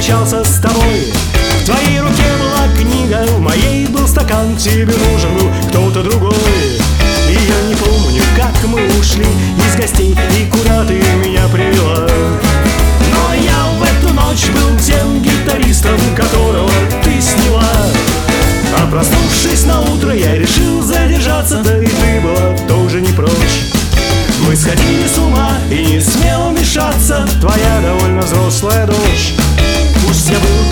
прощался с тобой. В твоей руке была книга, в моей был стакан. Тебе нужен был кто-то другой. И я не помню, как мы ушли из гостей и куда ты меня привела. Но я в эту ночь был тем гитаристом, которого ты сняла. А проснувшись на утро, я решил задержаться, да и ты была тоже не прочь. Мы сходили с ума и не смел мешаться твоя довольно взрослая дочь. Пусть я был